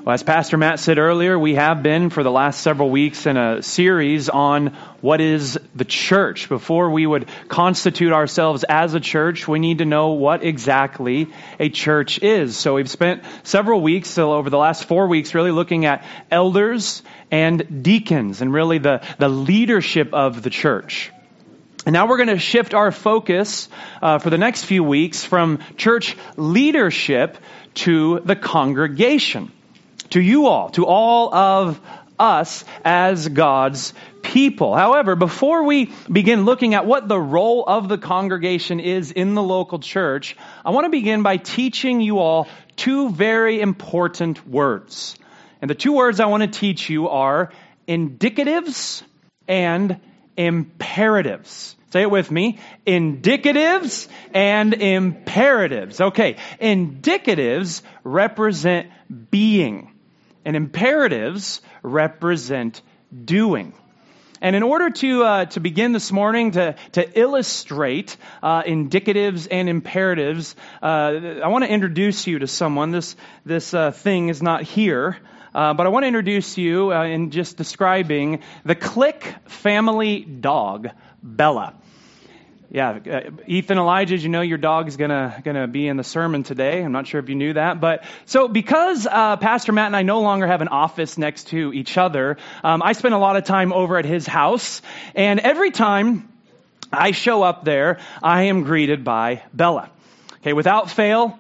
Well, as Pastor Matt said earlier, we have been for the last several weeks in a series on what is the church. Before we would constitute ourselves as a church, we need to know what exactly a church is. So we've spent several weeks, so over the last 4 weeks, really looking at elders and deacons and really the leadership of the church. And now we're going to shift our focus for the next few weeks from church leadership to the congregation. To you all, to all of us as God's people. However, before we begin looking at what the role of the congregation is in the local church, I want to begin by teaching you all two very important words. And the two words I want to teach you are indicatives and imperatives. Say it with me. Indicatives and imperatives. Okay. Indicatives represent being. And imperatives represent doing. And in order to begin this morning to illustrate indicatives and imperatives, I want to introduce you to someone. This thing is not here, but I want to introduce you in just describing the Click family dog, Bella. Yeah, Ethan, Elijah, you know your dog's gonna be in the sermon today. I'm not sure if you knew that, but so because Pastor Matt and I no longer have an office next to each other, I spend a lot of time over at his house, and every time I show up there, I am greeted by Bella. Okay, without fail.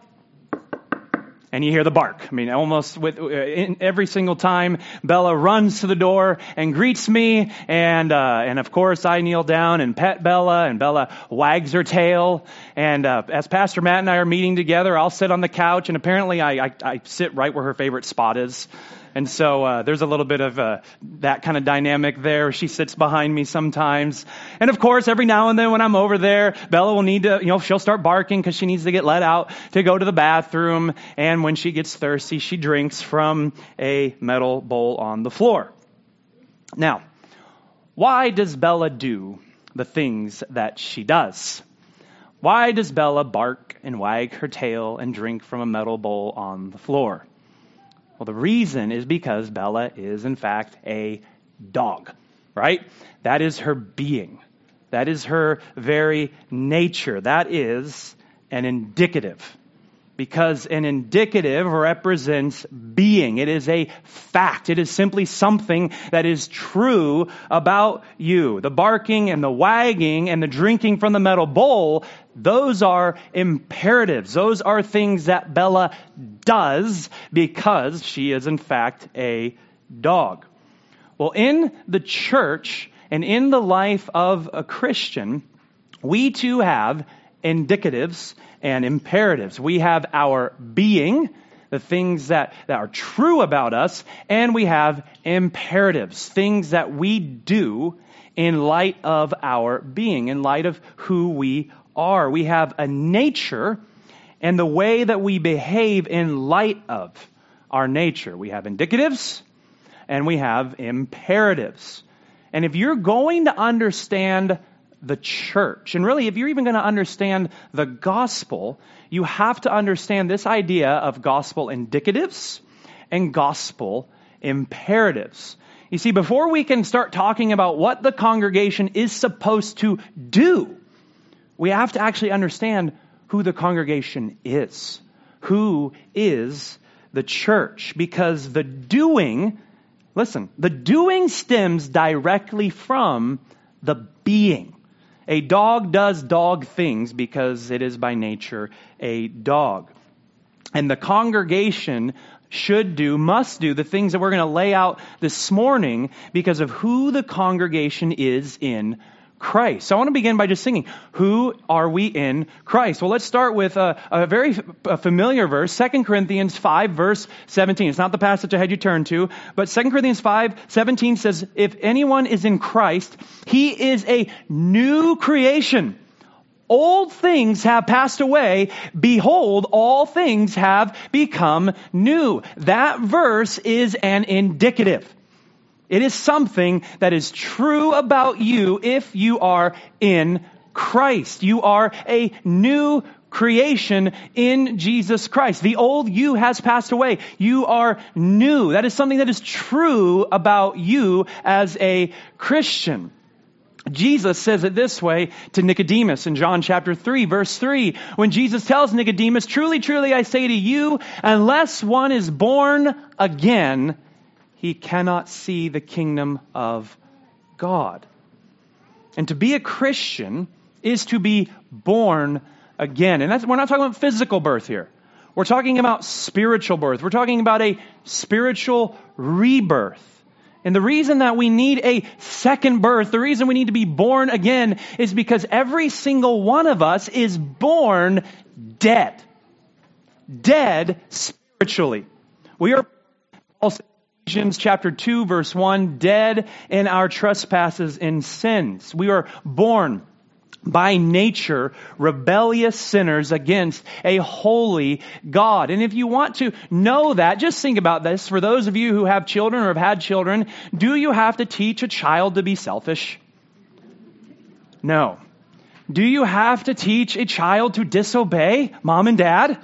And you hear the bark. I mean, almost every single time, Bella runs to the door and greets me. And of course, I kneel down and pet Bella, and Bella wags her tail. And as Pastor Matt and I are meeting together, I'll sit on the couch, and apparently I sit right where her favorite spot is. And so there's a little bit of that kind of dynamic there. She sits behind me sometimes. And of course, every now and then when I'm over there, Bella will need to, she'll start barking because she needs to get let out to go to the bathroom. And when she gets thirsty, she drinks from a metal bowl on the floor. Now, why does Bella do the things that she does? Why does Bella bark and wag her tail and drink from a metal bowl on the floor? Well, the reason is because Bella is, in fact, a dog, right? That is her being. That is her very nature. That is an indicative. Because an indicative represents being. It is a fact. It is simply something that is true about you. The barking and the wagging and the drinking from the metal bowl, those are imperatives. Those are things that Bella does because she is in fact a dog. Well, in the church and in the life of a Christian, we too have indicatives and imperatives. We have our being, the things that are true about us, and we have imperatives, things that we do in light of our being, in light of who we are. We have a nature and the way that we behave in light of our nature. We have indicatives and we have imperatives. And if you're going to understand the church, and really if you're even going to understand the gospel, you have to understand this idea of gospel indicatives and gospel imperatives. You see, before we can start talking about what the congregation is supposed to do, we have to actually understand who the congregation is. Who is the church? Because the doing stems directly from the being. A dog does dog things because it is by nature a dog. And the congregation must do the things that we're going to lay out this morning because of who the congregation is in Christ. So I want to begin by just singing, who are we in Christ? Well, let's start with a very familiar verse, 2 Corinthians 5, verse 17. It's not the passage I had you turn to, but 2 Corinthians 5, 17 says, if anyone is in Christ, he is a new creation. Old things have passed away. Behold, all things have become new. That verse is an indicative. It is something that is true about you if you are in Christ. You are a new creation in Jesus Christ. The old you has passed away. You are new. That is something that is true about you as a Christian. Jesus says it this way to Nicodemus in John chapter 3, verse 3, when Jesus tells Nicodemus, "Truly, truly, I say to you, unless one is born again, he cannot see the kingdom of God." And to be a Christian is to be born again. And we're not talking about physical birth here. We're talking about spiritual birth. We're talking about a spiritual rebirth. And the reason that we need a second birth, the reason we need to be born again, is because every single one of us is born dead. Dead spiritually. We are, Ephesians chapter 2, verse 1, dead in our trespasses and sins. We are born by nature, rebellious sinners against a holy God. And if you want to know that, just think about this. For those of you who have children or have had children, do you have to teach a child to be selfish? No. Do you have to teach a child to disobey mom and dad?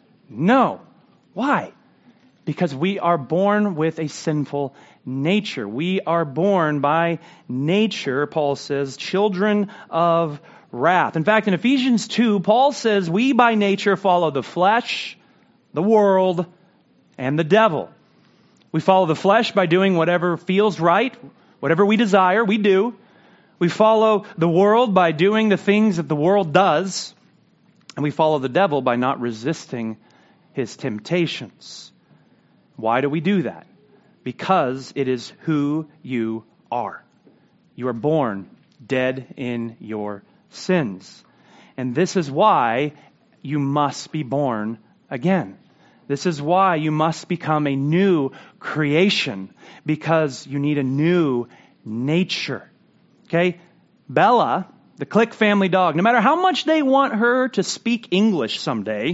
No. Why? Because we are born with a sinful nature. We are born by nature, Paul says, children of wrath. In fact, in Ephesians 2, Paul says we by nature follow the flesh, the world, and the devil. We follow the flesh by doing whatever feels right, whatever we desire, we do. We follow the world by doing the things that the world does. And we follow the devil by not resisting his temptations. Why do we do that? Because it is who you are. You are born dead in your sins. And this is why you must be born again. This is why you must become a new creation, because you need a new nature. Okay? Bella, the Click family dog, no matter how much they want her to speak English someday,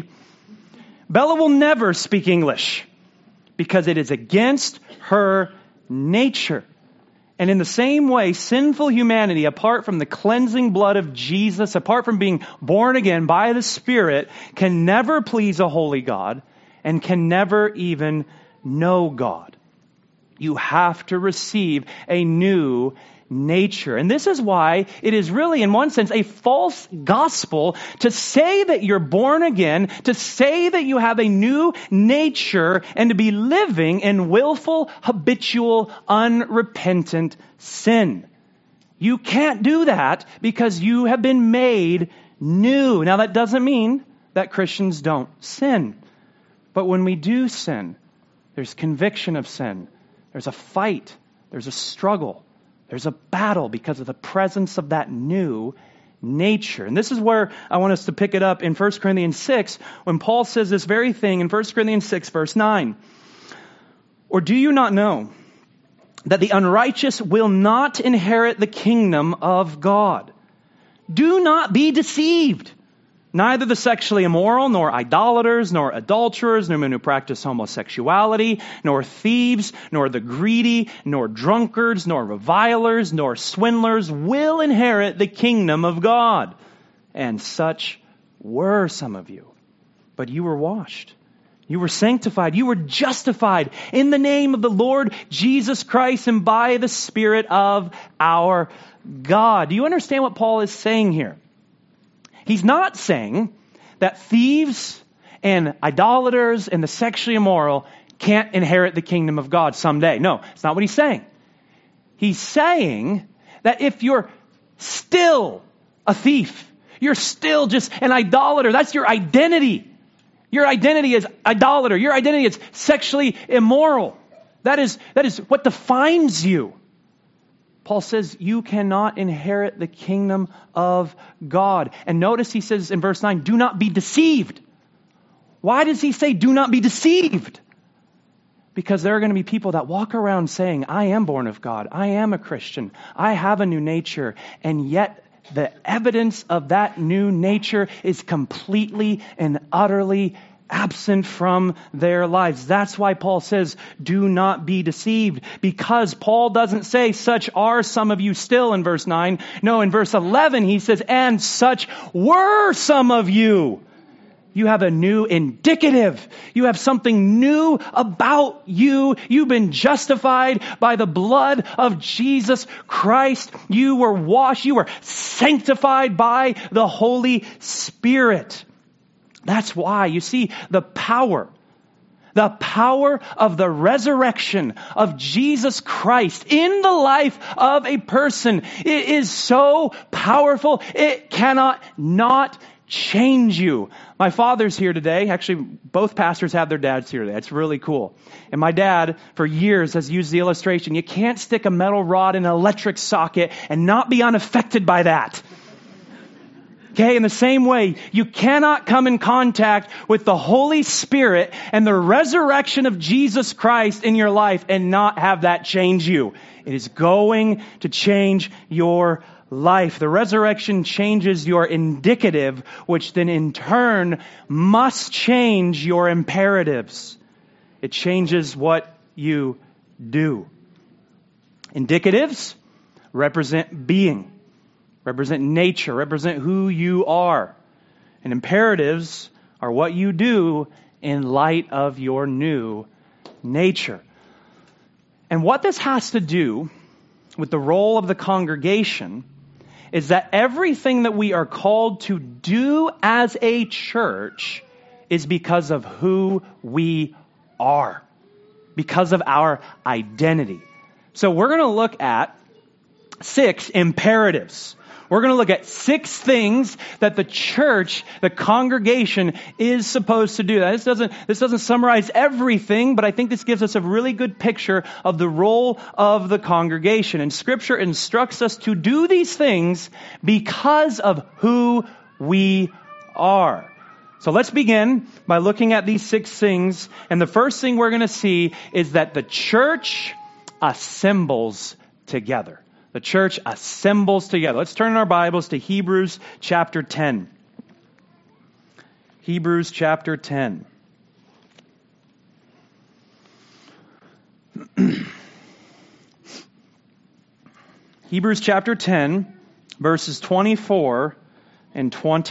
Bella will never speak English because it is against her nature. And in the same way, sinful humanity, apart from the cleansing blood of Jesus, apart from being born again by the Spirit, can never please a holy God and can never even know God. You have to receive a new nature. And this is why it is really, in one sense, a false gospel to say that you're born again, to say that you have a new nature, and to be living in willful, habitual, unrepentant sin. You can't do that because you have been made new. Now, that doesn't mean that Christians don't sin. But when we do sin, there's conviction of sin. There's a fight. There's a struggle. There's a battle because of the presence of that new nature. And this is where I want us to pick it up in 1 Corinthians 6, when Paul says this very thing in 1 Corinthians 6, verse 9. Or do you not know that the unrighteous will not inherit the kingdom of God? Do not be deceived. Neither the sexually immoral, nor idolaters, nor adulterers, nor men who practice homosexuality, nor thieves, nor the greedy, nor drunkards, nor revilers, nor swindlers will inherit the kingdom of God. And such were some of you. But you were washed. You were sanctified. You were justified in the name of the Lord Jesus Christ and by the Spirit of our God. Do you understand what Paul is saying here? He's not saying that thieves and idolaters and the sexually immoral can't inherit the kingdom of God someday. No, it's not what he's saying. He's saying that if you're still a thief, you're still just an idolater, that's your identity. Your identity is idolater. Your identity is sexually immoral. That is what defines you. Paul says you cannot inherit the kingdom of God. And notice he says in verse 9, do not be deceived. Why does he say do not be deceived? Because there are going to be people that walk around saying, I am born of God. I am a Christian. I have a new nature. And yet the evidence of that new nature is completely and utterly absent from their lives. That's why Paul says, do not be deceived. Because Paul doesn't say, such are some of you still in verse 9. No, in verse 11 he says, and such were some of you. You have a new indicative. You have something new about you. You've been justified by the blood of Jesus Christ. You were washed. You were sanctified by the Holy Spirit. That's why, you see, the power of the resurrection of Jesus Christ in the life of a person, it is so powerful, it cannot not change you. My father's here today. Actually, both pastors have their dads here today. It's really cool. And my dad, for years, has used the illustration, you can't stick a metal rod in an electric socket and not be unaffected by that. Okay, in the same way, you cannot come in contact with the Holy Spirit and the resurrection of Jesus Christ in your life and not have that change you. It is going to change your life. The resurrection changes your indicative, which then in turn must change your imperatives. It changes what you do. Indicatives represent being. Represent nature, represent who you are. And imperatives are what you do in light of your new nature. And what this has to do with the role of the congregation is that everything that we are called to do as a church is because of who we are, because of our identity. So we're going to look at 6 imperatives. We're going to look at 6 things that the church, the congregation, is supposed to do. Now, this doesn't summarize everything, but I think this gives us a really good picture of the role of the congregation. And Scripture instructs us to do these things because of who we are. So let's begin by looking at these 6 things. And the first thing we're going to see is that the church assembles together. The church assembles together. Let's turn our Bibles to Hebrews chapter 10. Hebrews chapter 10. Hebrews chapter 10, verses 24 and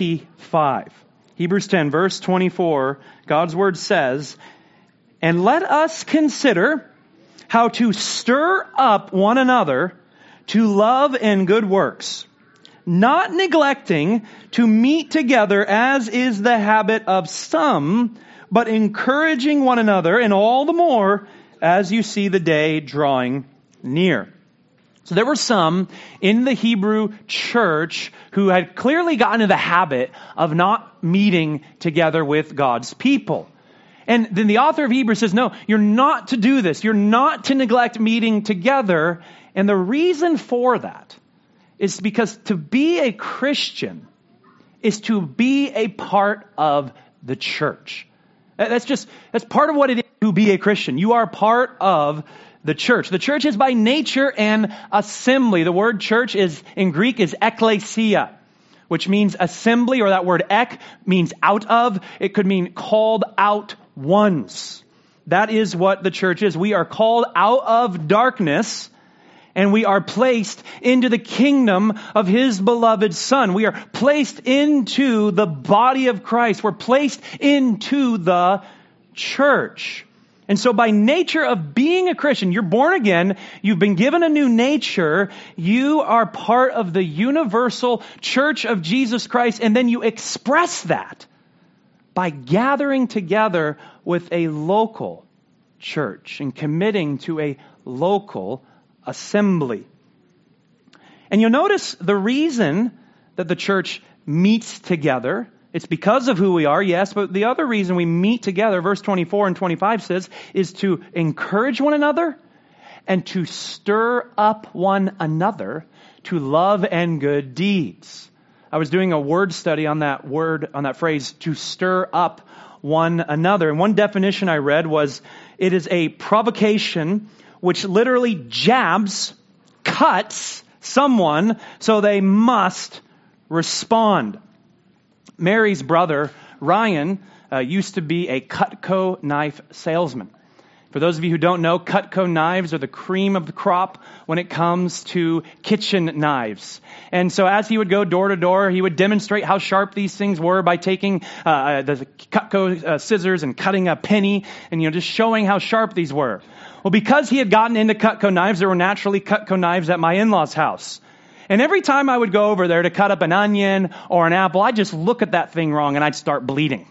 25. Hebrews 10, verse 24, God's Word says, "And let us consider how to stir up one another to love and good works, not neglecting to meet together as is the habit of some, but encouraging one another, and all the more as you see the day drawing near." So there were some in the Hebrew church who had clearly gotten into the habit of not meeting together with God's people. And then the author of Hebrews says, no, you're not to do this. You're not to neglect meeting together. And the reason for that is because to be a Christian is to be a part of the church. That's part of what it is to be a Christian. You are part of the church. The church is by nature an assembly. The word church in Greek is ekklesia, which means assembly, or that word ek means out of. It could mean called out ones. That is what the church is. We are called out of darkness and we are placed into the kingdom of His beloved Son. We are placed into the body of Christ. We're placed into the church. And so by nature of being a Christian, you're born again, you've been given a new nature, you are part of the universal church of Jesus Christ, and then you express that by gathering together with a local church and committing to a local assembly. And you'll notice the reason that the church meets together, it's because of who we are, yes, but the other reason we meet together, verse 24 and 25 says, is to encourage one another and to stir up one another to love and good deeds. I was doing a word study on that word, on that phrase, to stir up one another. And one definition I read was, it is a provocation which literally jabs, cuts someone so they must respond. Mary's brother, Ryan, used to be a Cutco knife salesman. For those of you who don't know, Cutco knives are the cream of the crop when it comes to kitchen knives. And so as he would go door to door, he would demonstrate how sharp these things were by taking the Cutco scissors and cutting a penny and, just showing how sharp these were. Well, because he had gotten into Cutco knives, there were naturally Cutco knives at my in-laws' house. And every time I would go over there to cut up an onion or an apple, I'd just look at that thing wrong and I'd start bleeding.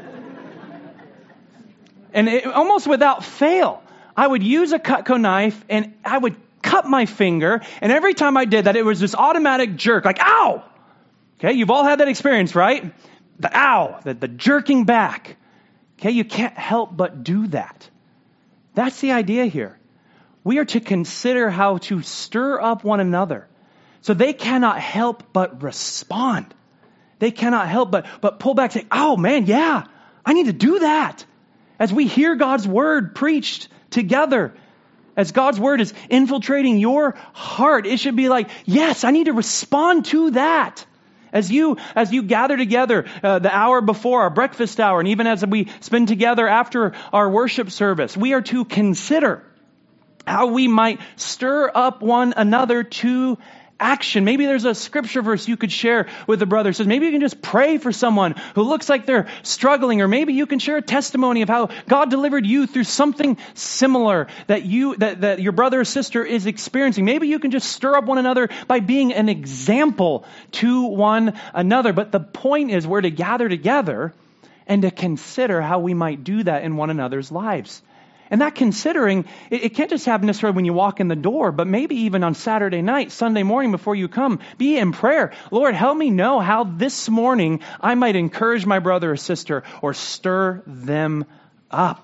And almost without fail, I would use a Cutco knife and I would cut my finger. And every time I did that, it was this automatic jerk, like, ow! Okay, you've all had that experience, right? The ow, the jerking back. Okay, you can't help but do that. That's the idea here. We are to consider how to stir up one another so they cannot help but respond. They cannot help but pull back and say, oh man, yeah, I need to do that. As we hear God's word preached together, as God's word is infiltrating your heart, it should be like, yes, I need to respond to that. As you gather together the hour before our breakfast hour, and even as we spend together after our worship service, we are to consider how we might stir up one another to action. Maybe there's a scripture verse you could share with a brother. It says maybe you can just pray for someone who looks like they're struggling, or maybe you can share a testimony of how God delivered you through something similar that your brother or sister is experiencing. Maybe you can just stir up one another by being an example to one another. But the point is we're to gather together and to consider how we might do that in one another's lives. And that considering, it can't just happen necessarily when you walk in the door, but maybe even on Saturday night, Sunday morning before you come, be in prayer. Lord, help me know how this morning I might encourage my brother or sister or stir them up.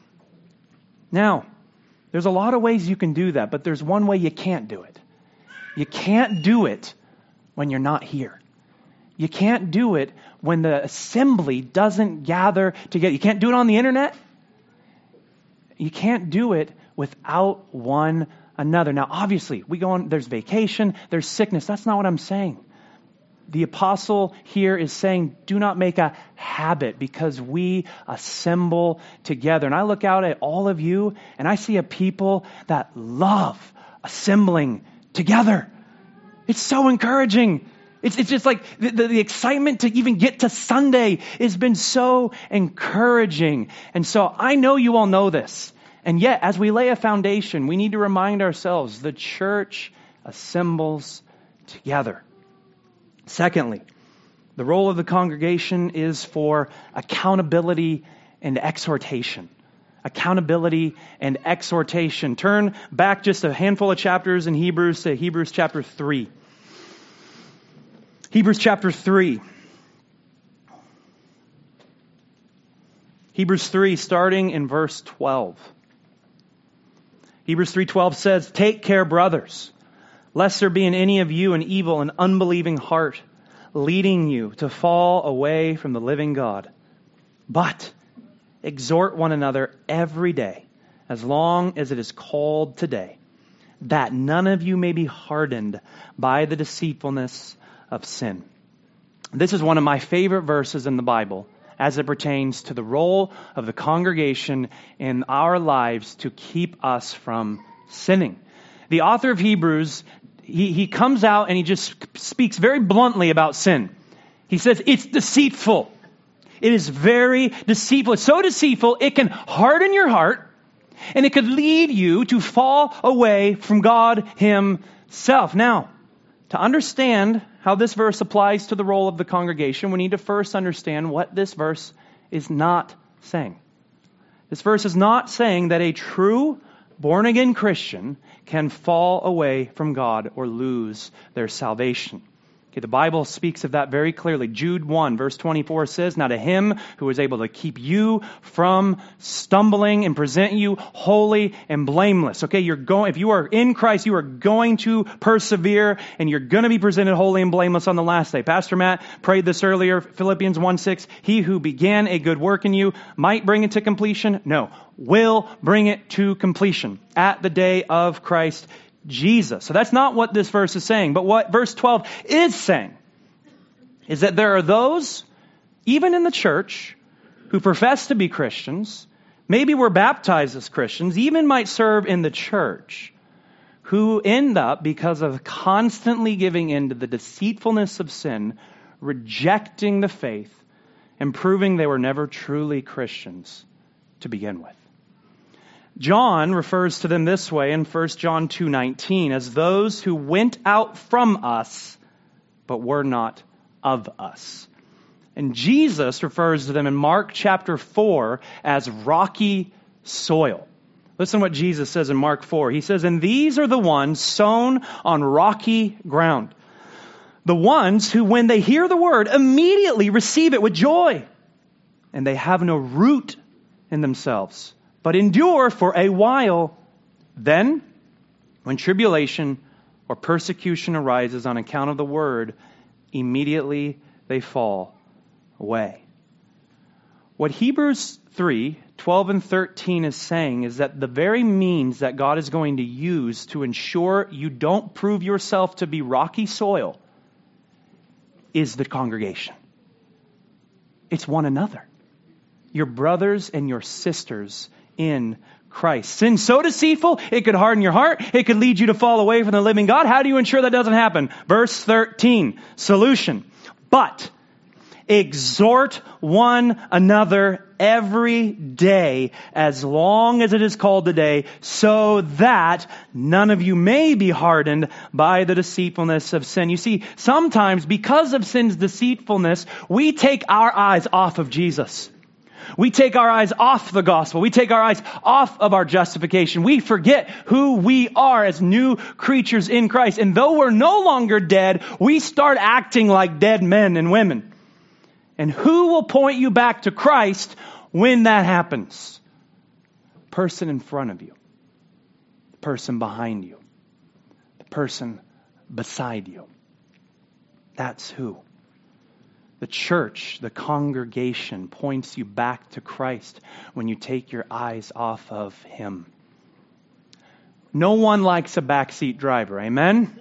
Now, there's a lot of ways you can do that, but there's one way you can't do it. You can't do it when you're not here. You can't do it when the assembly doesn't gather together. You can't do it on the internet. You can't do it without one another. Now, obviously, we go on, there's vacation, there's sickness. That's not what I'm saying. The apostle here is saying, do not make a habit because we assemble together. And I look out at all of you and I see a people that love assembling together. It's so encouraging. It's just like the excitement to even get to Sunday has been so encouraging. And so I know you all know this. And yet, as we lay a foundation, we need to remind ourselves the church assembles together. Secondly, the role of the congregation is for accountability and exhortation. Accountability and exhortation. Turn back just a handful of chapters in Hebrews to Hebrews chapter 3. Hebrews chapter 3. Hebrews 3, starting in verse 12. Hebrews 3:12 says, "Take care, brothers, lest there be in any of you an evil and unbelieving heart, leading you to fall away from the living God. But exhort one another every day, as long as it is called today, that none of you may be hardened by the deceitfulness of sin." This is one of my favorite verses in the Bible as it pertains to the role of the congregation in our lives to keep us from sinning. The author of Hebrews, he comes out and he just speaks very bluntly about sin. He says, it's deceitful. It is very deceitful. It's so deceitful, it can harden your heart and it could lead you to fall away from God Himself. Now, to understand how this verse applies to the role of the congregation, we need to first understand what this verse is not saying. This verse is not saying that a true born-again Christian can fall away from God or lose their salvation. Okay, the Bible speaks of that very clearly. Jude 1 verse 24 says, "Now to Him who is able to keep you from stumbling and present you holy and blameless." Okay, if you are in Christ, you are going to persevere and you're going to be presented holy and blameless on the last day. Pastor Matt prayed this earlier, Philippians 1:6. "He who began a good work in you might bring it to completion." No, will bring it to completion at the day of Christ Jesus. So that's not what this verse is saying. But what verse 12 is saying is that there are those, even in the church, who profess to be Christians, maybe we're baptized as Christians, even might serve in the church, who end up, because of constantly giving in to the deceitfulness of sin, rejecting the faith and proving they were never truly Christians to begin with. John refers to them this way in 1 John 2:19 as those who went out from us, but were not of us. And Jesus refers to them in Mark chapter 4 as rocky soil. Listen to what Jesus says in Mark 4. He says, "And these are the ones sown on rocky ground. The ones who, when they hear the word, immediately receive it with joy. And they have no root in themselves, but endure for a while. Then, when tribulation or persecution arises on account of the word, immediately they fall away." What Hebrews 3:12 and 13 is saying is that the very means that God is going to use to ensure you don't prove yourself to be rocky soil is the congregation. It's one another. Your brothers and your sisters in Christ. Sin so deceitful, it could harden your heart. It could lead you to fall away from the living God. How do you ensure that doesn't happen? Verse 13, solution. But exhort one another every day, as long as it is called today, so that none of you may be hardened by the deceitfulness of sin. You see, sometimes because of sin's deceitfulness, we take our eyes off of Jesus. We take our eyes off the gospel. We take our eyes off of our justification. We forget who we are as new creatures in Christ. And though we're no longer dead, we start acting like dead men and women. And who will point you back to Christ when that happens? The person in front of you. The person behind you. The person beside you. That's who. The church, the congregation, points you back to Christ when you take your eyes off of Him. No one likes a backseat driver, amen?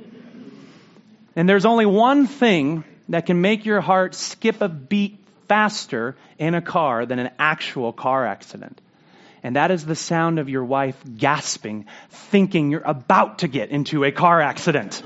And there's only one thing that can make your heart skip a beat faster in a car than an actual car accident. And that is the sound of your wife gasping, thinking you're about to get into a car accident.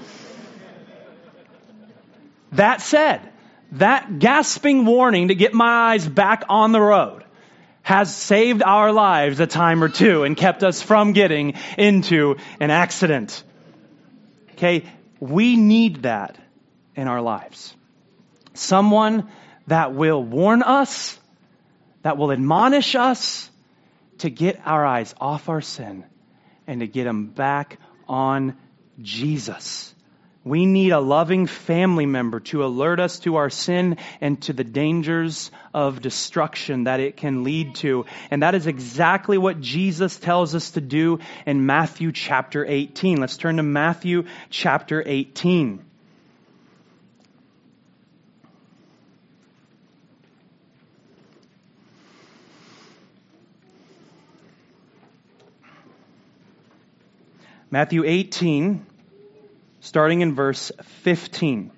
That said, that gasping warning to get my eyes back on the road has saved our lives a time or two and kept us from getting into an accident. Okay, we need that in our lives. Someone that will warn us, that will admonish us to get our eyes off our sin and to get them back on Jesus. We need a loving family member to alert us to our sin and to the dangers of destruction that it can lead to. And that is exactly what Jesus tells us to do in Matthew chapter 18. Let's turn to Matthew chapter 18. Matthew 18, starting in verse 15.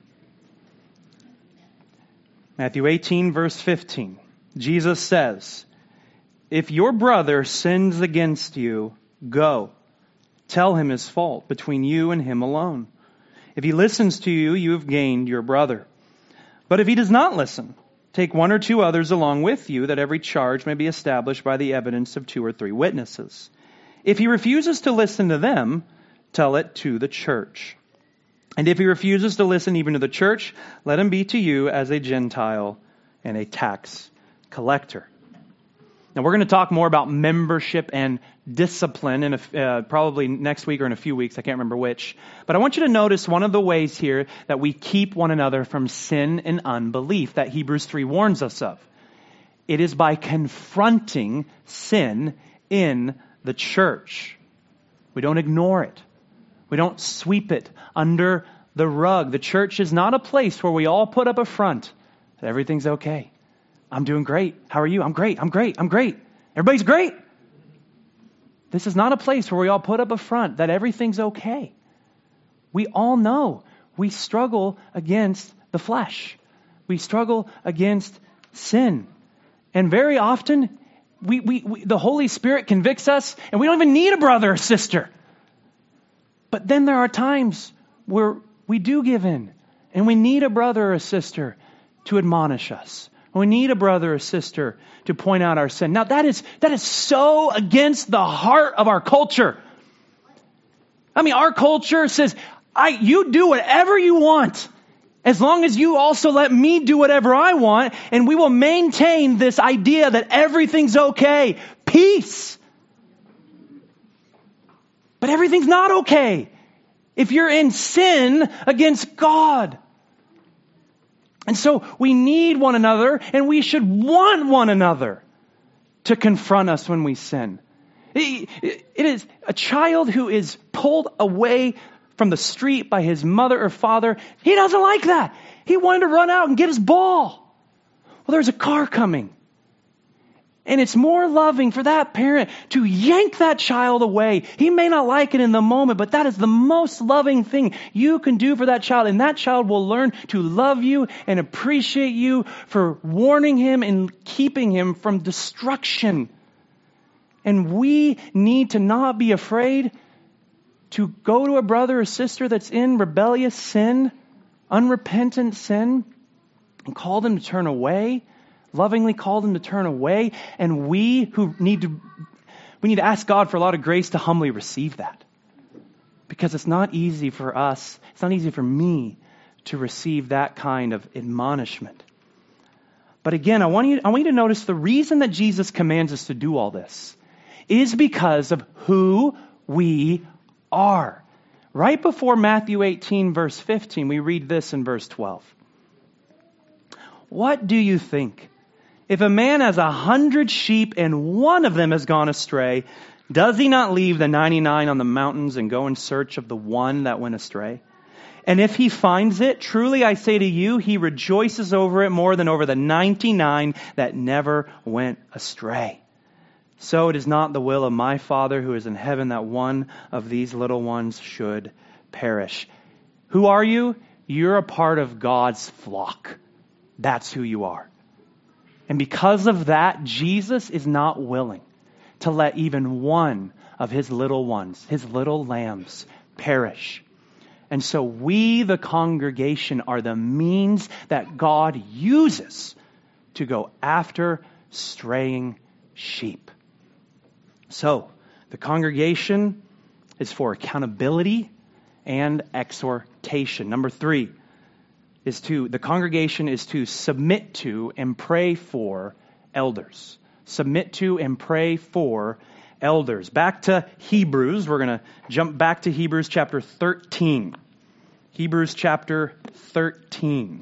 Matthew 18, verse 15. Jesus says, "If your brother sins against you, go. Tell him his fault between you and him alone. If he listens to you, you have gained your brother. But if he does not listen, take one or two others along with you, that every charge may be established by the evidence of 2 or 3 witnesses. If he refuses to listen to them, tell it to the church. And if he refuses to listen even to the church, let him be to you as a Gentile and a tax collector." Now we're going to talk more about membership and discipline in probably next week or in a few weeks. I can't remember which. But I want you to notice one of the ways here that we keep one another from sin and unbelief that Hebrews 3 warns us of. It is by confronting sin in the church. We don't ignore it. We don't sweep it under the rug. The church is not a place where we all put up a front that everything's okay. I'm doing great. How are you? I'm great. I'm great. I'm great. Everybody's great. This is not a place where we all put up a front that everything's okay. We all know we struggle against the flesh. We struggle against sin. And very often, the Holy Spirit convicts us, and we don't even need a brother or sister. But then there are times where we do give in, and we need a brother or a sister to admonish us. We need a brother or sister to point out our sin. Now that is so against the heart of our culture. I mean, our culture says, you do whatever you want, as long as you also let me do whatever I want, and we will maintain this idea that everything's okay. Peace. But everything's not okay if you're in sin against God. And so we need one another, and we should want one another to confront us when we sin. It is a child who is pulled away from the street by his mother or father. He doesn't like that. He wanted to run out and get his ball. Well, there's a car coming. And it's more loving for that parent to yank that child away. He may not like it in the moment, but that is the most loving thing you can do for that child. And that child will learn to love you and appreciate you for warning him and keeping him from destruction. And we need to not be afraid to go to a brother or sister that's in rebellious sin, unrepentant sin, and call them to turn away. Lovingly call them to turn away, and we need to ask God for a lot of grace to humbly receive that. Because it's not easy for us, it's not easy for me to receive that kind of admonishment. But again, I want you to notice the reason that Jesus commands us to do all this is because of who we are. Right before Matthew 18, verse 15, we read this in verse 12. What do you think? If a man has 100 sheep and one of them has gone astray, does he not leave the 99 on the mountains and go in search of the one that went astray? And if he finds it, truly I say to you, he rejoices over it more than over the 99 that never went astray. So it is not the will of my Father who is in heaven that one of these little ones should perish. Who are you? You're a part of God's flock. That's who you are. And because of that, Jesus is not willing to let even one of his little ones, his little lambs, perish. And so we, the congregation, are the means that God uses to go after straying sheep. So, the congregation is for accountability and exhortation. Number 3. The congregation is to submit to and pray for elders. Submit to and pray for elders. Back to Hebrews. We're going to jump back to Hebrews chapter 13. Hebrews chapter 13.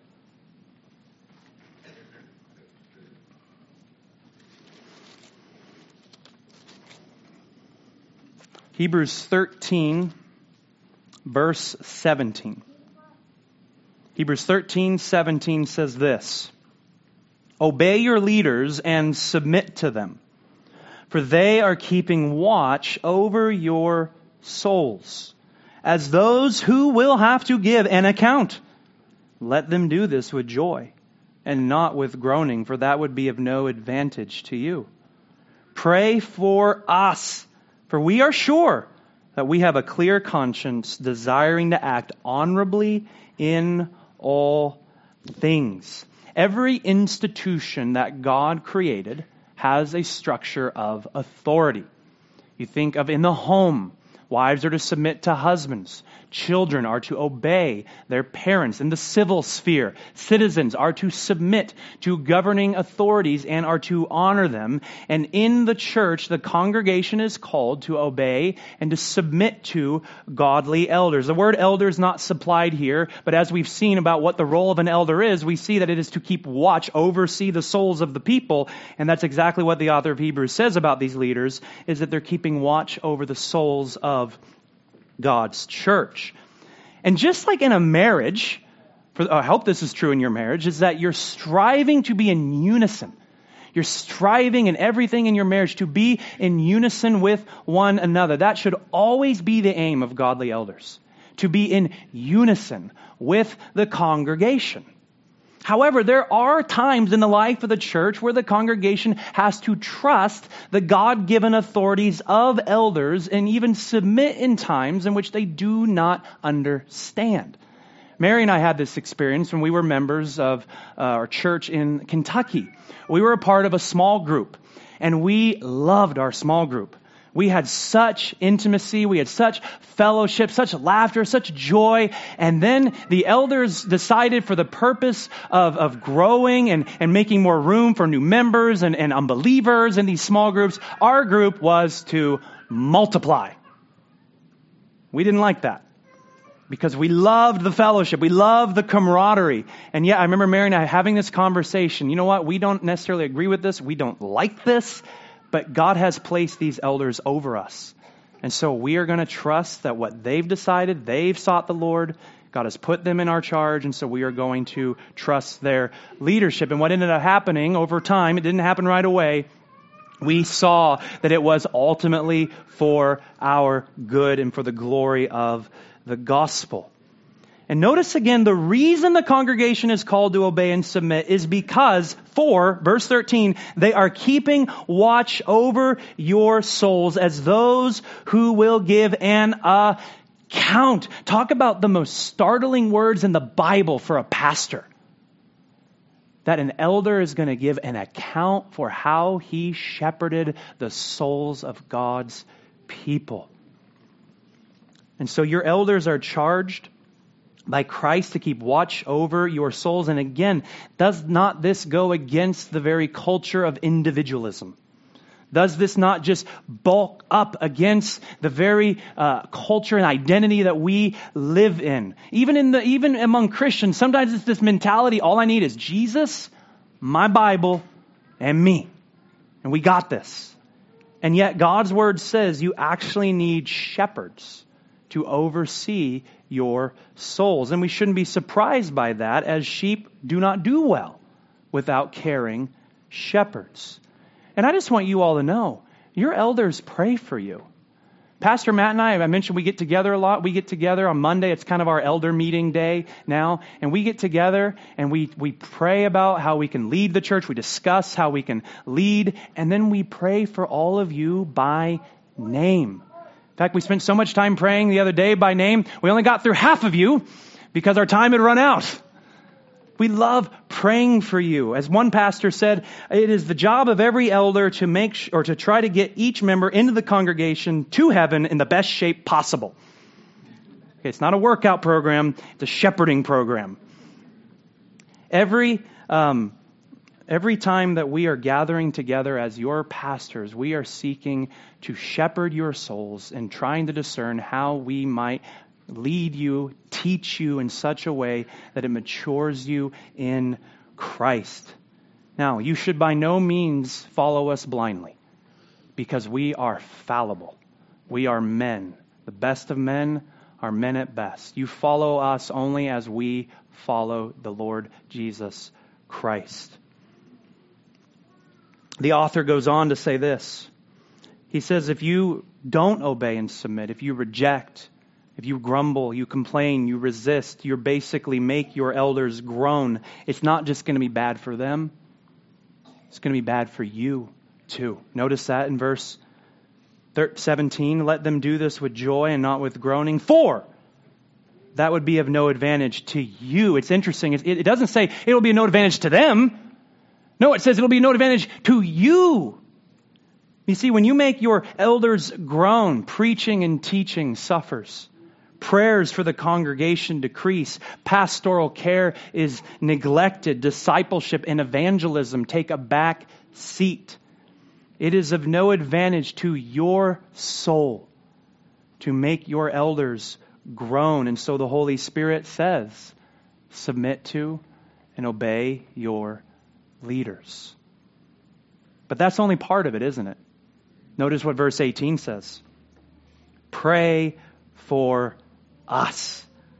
Hebrews 13, verse 17. Hebrews 13:17 says this, obey your leaders and submit to them, for they are keeping watch over your souls, as those who will have to give an account. Let them do this with joy, and not with groaning, for that would be of no advantage to you. Pray for us, for we are sure that we have a clear conscience, desiring to act honorably in all things. Every institution that God created has a structure of authority. You think of in the home, wives are to submit to husbands. Children are to obey their parents. In the civil sphere, citizens are to submit to governing authorities and are to honor them. And in the church, the congregation is called to obey and to submit to godly elders. The word elder is not supplied here, but as we've seen about what the role of an elder is, we see that it is to keep watch, oversee the souls of the people. And that's exactly what the author of Hebrews says about these leaders, is that they're keeping watch over the souls of God's church. And just like in a marriage, I hope this is true in your marriage, is that you're striving to be in unison. You're striving in everything in your marriage to be in unison with one another. That should always be the aim of godly elders, to be in unison with the congregation. However, there are times in the life of the church where the congregation has to trust the God-given authorities of elders and even submit in times in which they do not understand. Mary and I had this experience when we were members of our church in Kentucky. We were a part of a small group, and we loved our small group. We had such intimacy, we had such fellowship, such laughter, such joy. And then the elders decided, for the purpose of growing and making more room for new members and unbelievers in these small groups, our group was to multiply. We didn't like that, because we loved the fellowship. We loved the camaraderie. And yet I remember Mary and I having this conversation. You know what? We don't necessarily agree with this. We don't like this. But God has placed these elders over us. And so we are going to trust that what they've decided, they've sought the Lord. God has put them in our charge. And so we are going to trust their leadership. And what ended up happening over time, it didn't happen right away. We saw that it was ultimately for our good and for the glory of the gospel. And notice again, the reason the congregation is called to obey and submit is because, for, verse 13, they are keeping watch over your souls as those who will give an account. Talk about the most startling words in the Bible for a pastor. That an elder is going to give an account for how he shepherded the souls of God's people. And so your elders are charged by Christ to keep watch over your souls. And again, does not this go against the very culture of individualism? Does this not just bulk up against the very culture and identity that we live in? Even among Christians, sometimes it's this mentality, all I need is Jesus, my Bible, and me. And we got this. And yet God's word says you actually need shepherds to oversee your souls. And we shouldn't be surprised by that, as sheep do not do well without caring shepherds. And I just want you all to know, your elders pray for you. Pastor Matt and I mentioned we get together a lot. We get together on Monday. It's kind of our elder meeting day now. And we get together and we pray about how we can lead the church. We discuss how we can lead. And then we pray for all of you by name. In fact, we spent so much time praying the other day by name, we only got through half of you because our time had run out. We love praying for you. As one pastor said, it is the job of every elder to try to get each member into the congregation to heaven in the best shape possible. Okay, it's not a workout program, it's a shepherding program. Every time that we are gathering together as your pastors, we are seeking to shepherd your souls and trying to discern how we might lead you, teach you in such a way that it matures you in Christ. Now, you should by no means follow us blindly, because we are fallible. We are men. The best of men are men at best. You follow us only as we follow the Lord Jesus Christ. The author goes on to say this. He says, if you don't obey and submit, if you reject, if you grumble, you complain, you resist, you basically make your elders groan, it's not just going to be bad for them. It's going to be bad for you too. Notice that in verse 17. Let them do this with joy and not with groaning, for that would be of no advantage to you. It's interesting. It doesn't say it will be of no advantage to them. No, it says it'll be no advantage to you. You see, when you make your elders groan, preaching and teaching suffers. Prayers for the congregation decrease. Pastoral care is neglected. Discipleship and evangelism take a back seat. It is of no advantage to your soul to make your elders groan. And so the Holy Spirit says, submit to and obey your leaders. But that's only part of it, isn't it? Notice what verse 18 says. Pray for us.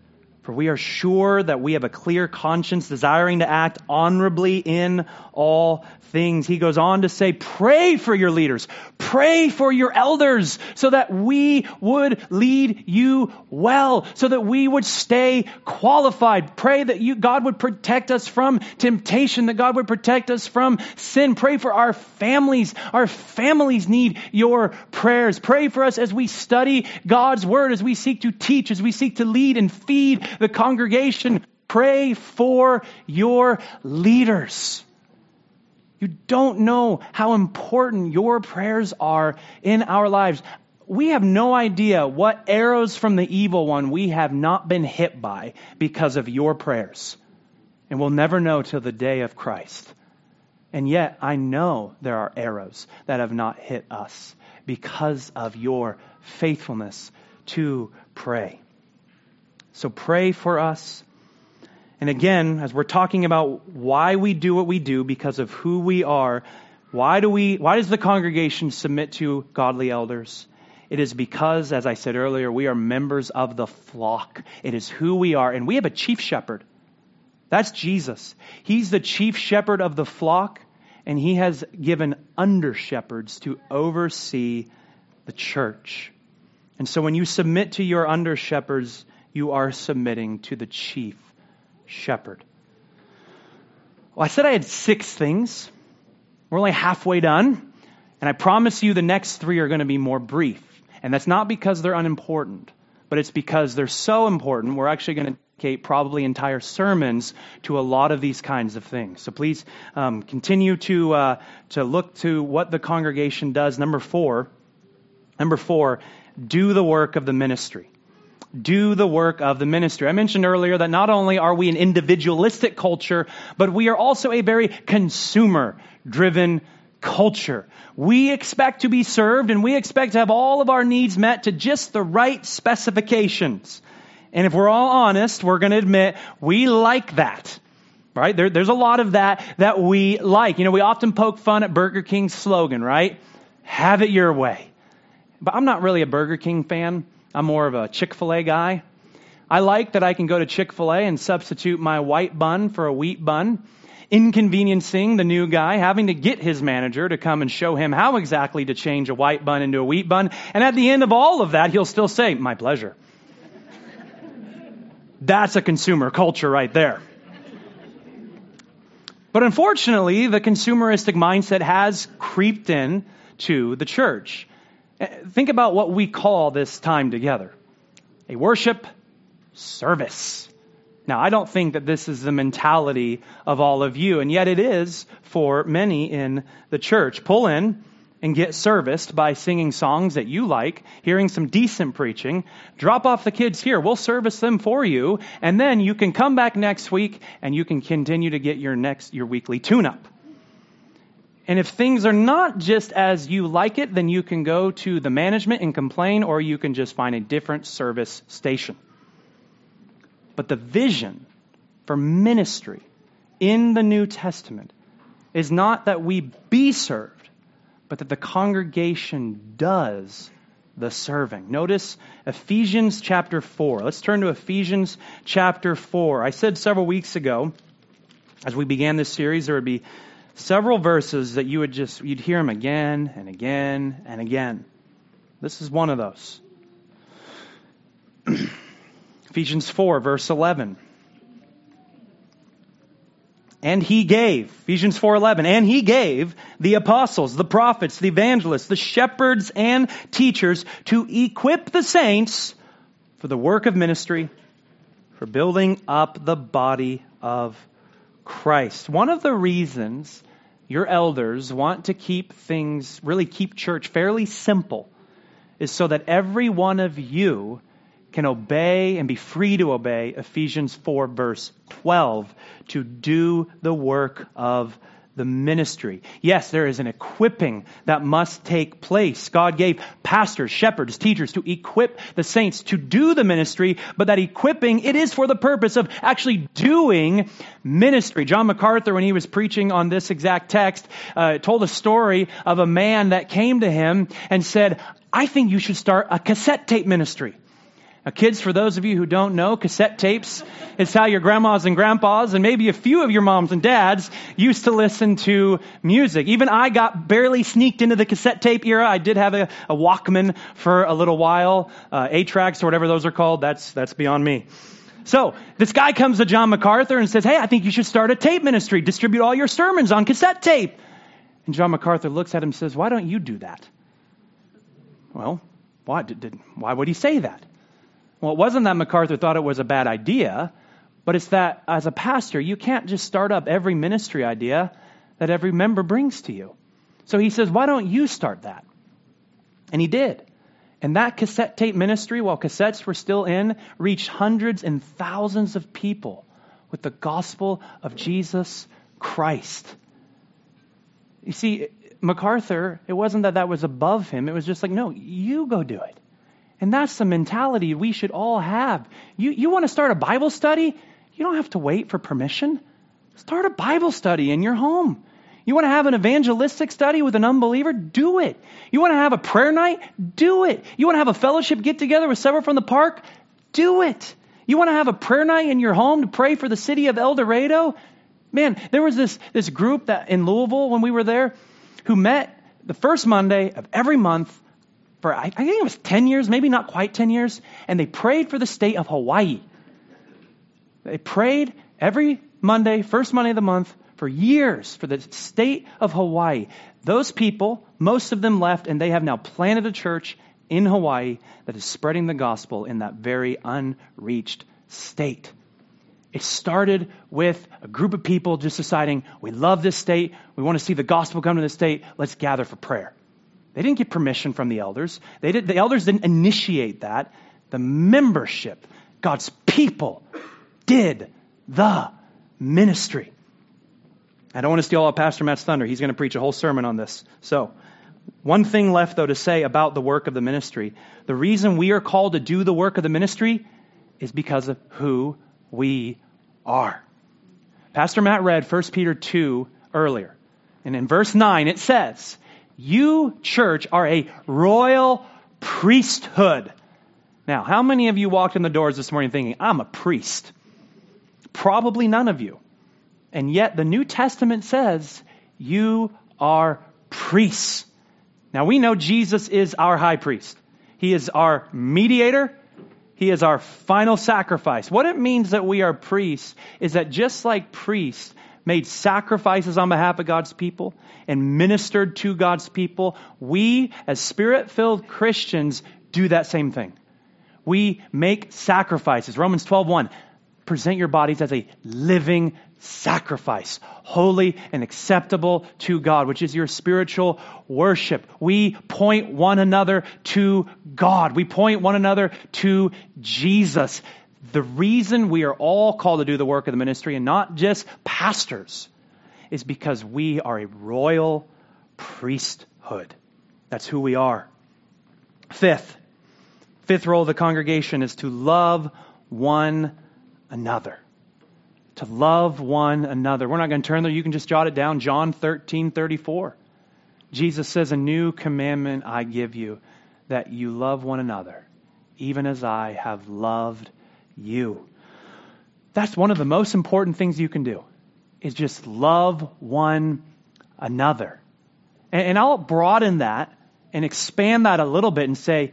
For we are sure that we have a clear conscience, desiring to act honorably in all things. He goes on to say, pray for your leaders, pray for your elders, so that we would lead you well, so that we would stay qualified. Pray that God would protect us from temptation, that God would protect us from sin. Pray for our families. Our families need your prayers. Pray for us as we study God's word, as we seek to teach, as we seek to lead and feed the congregation. Pray for your leaders. You don't know how important your prayers are in our lives. We have no idea what arrows from the evil one we have not been hit by because of your prayers. And we'll never know till the day of Christ. And yet I know there are arrows that have not hit us because of your faithfulness to pray. So pray for us. And again, as we're talking about why we do what we do because of who we are, why does the congregation submit to godly elders? It is because, as I said earlier, we are members of the flock. It is who we are. And we have a chief shepherd. That's Jesus. He's the chief shepherd of the flock, and he has given under shepherds to oversee the church. And so when you submit to your under shepherds, you are submitting to the chief shepherd. Well, I said I had 6 things. We're only halfway done. And I promise you the next 3 are going to be more brief. And that's not because they're unimportant, but it's because they're so important. We're actually going to dedicate probably entire sermons to a lot of these kinds of things. So please continue to look to what the congregation does. Number 4, do the work of the ministry. Do the work of the ministry. I mentioned earlier that not only are we an individualistic culture, but we are also a very consumer-driven culture. We expect to be served, and we expect to have all of our needs met to just the right specifications. And if we're all honest, we're going to admit we like that. Right? There's a lot of that we like. You know, we often poke fun at Burger King's slogan, right? Have it your way. But I'm not really a Burger King fan. I'm more of a Chick-fil-A guy. I like that I can go to Chick-fil-A and substitute my white bun for a wheat bun, inconveniencing the new guy, having to get his manager to come and show him how exactly to change a white bun into a wheat bun. And at the end of all of that, he'll still say, my pleasure. That's a consumer culture right there. But unfortunately, the consumeristic mindset has creeped in to the church. Think about what we call this time together. A worship service. Now, I don't think that this is the mentality of all of you, and yet it is for many in the church. Pull in and get serviced by singing songs that you like, hearing some decent preaching. Drop off the kids here. We'll service them for you, and then you can come back next week and you can continue to get your weekly tune-up. And if things are not just as you like it, then you can go to the management and complain, or you can just find a different service station. But the vision for ministry in the New Testament is not that we be served, but that the congregation does the serving. Notice Ephesians chapter 4. Let's turn to Ephesians chapter 4. I said several weeks ago, as we began this series, there would be several verses that you'd hear them again and again and again. This is one of those. Ephesians 4, verse 11. And he gave, Ephesians 4:11, and he gave the apostles, the prophets, the evangelists, the shepherds and teachers to equip the saints for the work of ministry, for building up the body of Christ. One of the reasons your elders want to keep church fairly simple is so that every one of you can obey and be free to obey Ephesians 4 verse 12 to do the work of the ministry. Yes, there is an equipping that must take place. God gave pastors, shepherds, teachers to equip the saints to do the ministry, but that equipping, it is for the purpose of actually doing ministry. John MacArthur, when he was preaching on this exact text, told a story of a man that came to him and said, I think you should start a cassette tape ministry. Now, kids, for those of you who don't know, cassette tapes is how your grandmas and grandpas and maybe a few of your moms and dads used to listen to music. Even I got barely sneaked into the cassette tape era. I did have a Walkman for a little while, 8-tracks or whatever those are called. That's beyond me. So this guy comes to John MacArthur and says, hey, I think you should start a tape ministry. Distribute all your sermons on cassette tape. And John MacArthur looks at him and says, why don't you do that? Well, why would he say that? Well, it wasn't that MacArthur thought it was a bad idea, but it's that as a pastor, you can't just start up every ministry idea that every member brings to you. So he says, why don't you start that? And he did. And that cassette tape ministry, while cassettes were still in, reached hundreds and thousands of people with the gospel of Jesus Christ. You see, MacArthur, it wasn't that was above him. It was just like, no, you go do it. And that's the mentality we should all have. You want to start a Bible study? You don't have to wait for permission. Start a Bible study in your home. You want to have an evangelistic study with an unbeliever? Do it. You want to have a prayer night? Do it. You want to have a fellowship get together with several from the park? Do it. You want to have a prayer night in your home to pray for the city of El Dorado? Man, there was this group that in Louisville when we were there who met the first Monday of every month for, I think it was 10 years, maybe not quite 10 years, and they prayed for the state of Hawaii. They prayed every Monday, first Monday of the month, for years for the state of Hawaii. Those people, most of them left, and they have now planted a church in Hawaii that is spreading the gospel in that very unreached state. It started with a group of people just deciding, we love this state, we want to see the gospel come to this state, let's gather for prayer. They didn't get permission from the elders. The elders didn't initiate that. The membership, God's people, did the ministry. I don't want to steal all Pastor Matt's thunder. He's going to preach a whole sermon on this. So, one thing left, though, to say about the work of the ministry. The reason we are called to do the work of the ministry is because of who we are. Pastor Matt read 1 Peter 2 earlier. And in verse 9 it says, you, church, are a royal priesthood. Now, how many of you walked in the doors this morning thinking, I'm a priest? Probably none of you. And yet the New Testament says, you are priests. Now we know Jesus is our high priest. He is our mediator. He is our final sacrifice. What it means that we are priests is that just like priests made sacrifices on behalf of God's people and ministered to God's people, we as Spirit-filled Christians do that same thing. We make sacrifices. Romans 12:1, present your bodies as a living sacrifice, holy and acceptable to God, which is your spiritual worship. We point one another to God. We point one another to Jesus. The reason we are all called to do the work of the ministry and not just pastors is because we are a royal priesthood. That's who we are. Fifth role of the congregation is to love one another. To love one another. We're not going to turn there. You can just jot it down. John 13:34. Jesus says, a new commandment I give you, that you love one another, even as I have loved you. That's one of the most important things you can do, is just love one another. And I'll broaden that and expand that a little bit and say,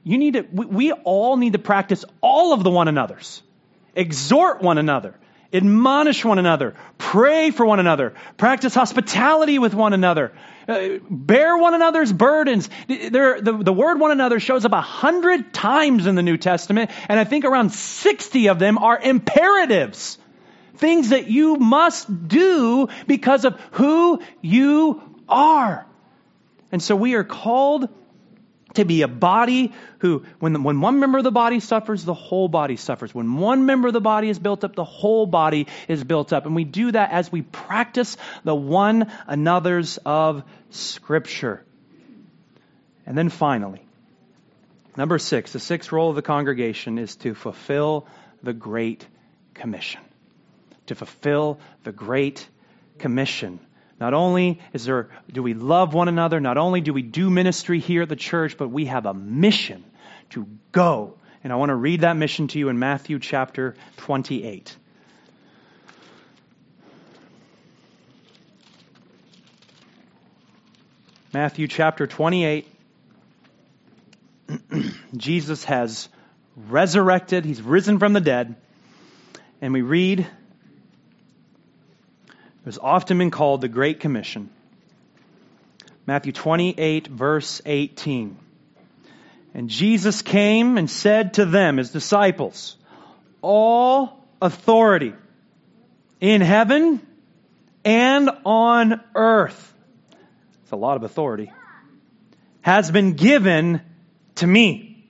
we all need to practice all of the one another's. Exhort one another. Admonish one another. Pray for one another. Practice hospitality with one another. Bear one another's burdens. The word one another shows up 100 times in the New Testament, and I think around 60 of them are imperatives. Things that you must do because of who you are. And so we are called to be a body who, when one member of the body suffers, the whole body suffers. When one member of the body is built up, the whole body is built up. And we do that as we practice the one another's of Scripture. And then finally, number 6, the sixth role of the congregation is to fulfill the Great Commission. To fulfill the Great Commission. Not only do we love one another, not only do we do ministry here at the church, but we have a mission to go And I want to read that mission to you in Matthew chapter 28. Matthew chapter 28. Jesus has resurrected. He's risen from the dead. And we read, it was often been called the Great Commission. Matthew 28, verse 18. And Jesus came and said to them, his disciples, all authority in heaven and on earth, it's a lot of authority, has been given to me.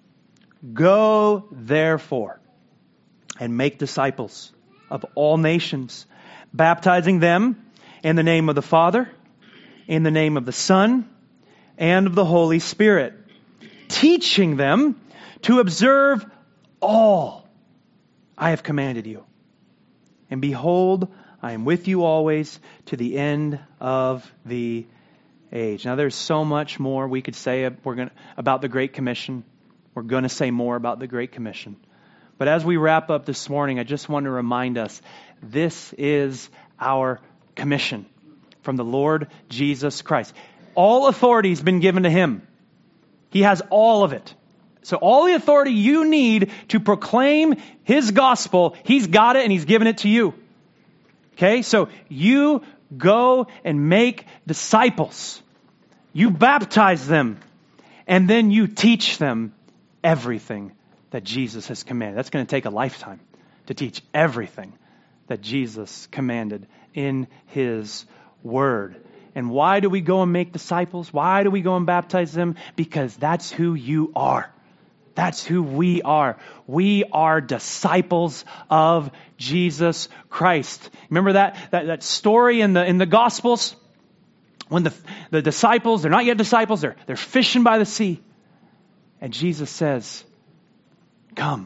Go therefore and make disciples of all nations, baptizing them in the name of the Father, in the name of the Son, and of the Holy Spirit, teaching them to observe all I have commanded you. And behold, I am with you always to the end of the age. Now there's so much more we could say about the Great Commission. We're going to say more about the Great Commission. But as we wrap up this morning, I just want to remind us, this is our commission from the Lord Jesus Christ. All authority has been given to Him. He has all of it. So all the authority you need to proclaim His gospel, He's got it and He's given it to you. Okay, so you go and make disciples. You baptize them. And then you teach them everything that Jesus has commanded. That's going to take a lifetime to teach everything that Jesus commanded in His Word. And why do we go and make disciples? Why do we go and baptize them? Because that's who you are. That's who we are. We are disciples of Jesus Christ. Remember that story in the Gospels? When the disciples, they're not yet disciples, they're fishing by the sea. And Jesus says, come,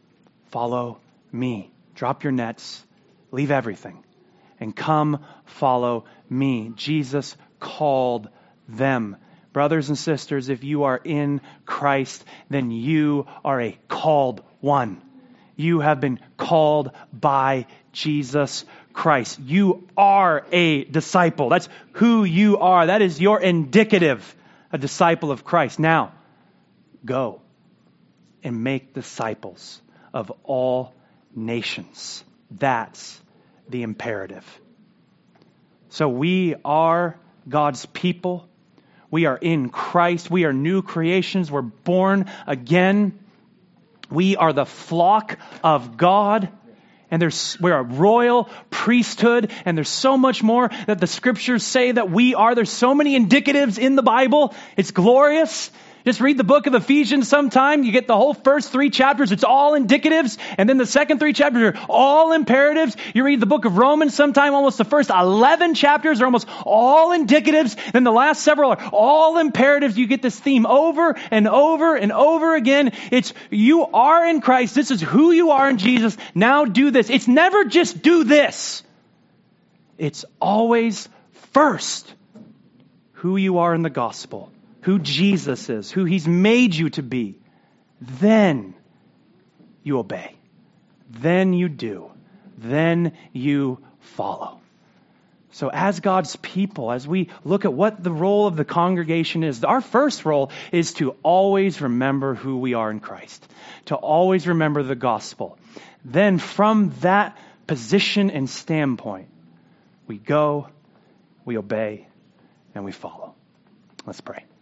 follow me. Drop your nets, leave everything, and come follow me. Jesus called them. Brothers and sisters, if you are in Christ, then you are a called one. You have been called by Jesus Christ. You are a disciple. That's who you are. That is your indicative, a disciple of Christ. Now, go and make disciples of all nations. That's the imperative. So we are God's people. We are in Christ. We are new creations. We're born again. We are the flock of God. And we're a royal priesthood. And there's so much more that the scriptures say that we are. There's so many indicatives in the Bible. It's glorious. Just read the book of Ephesians sometime. You get the whole first 3 chapters. It's all indicatives. And then the second 3 chapters are all imperatives. You read the book of Romans sometime. Almost the first 11 chapters are almost all indicatives. Then the last several are all imperatives. You get this theme over and over and over again. It's you are in Christ. This is who you are in Jesus. Now do this. It's never just do this. It's always first who you are in the gospel. Who Jesus is, who He's made you to be, then you obey. Then you do. Then you follow. So as God's people, as we look at what the role of the congregation is, our first role is to always remember who we are in Christ, to always remember the gospel. Then from that position and standpoint, we go, we obey, and we follow. Let's pray.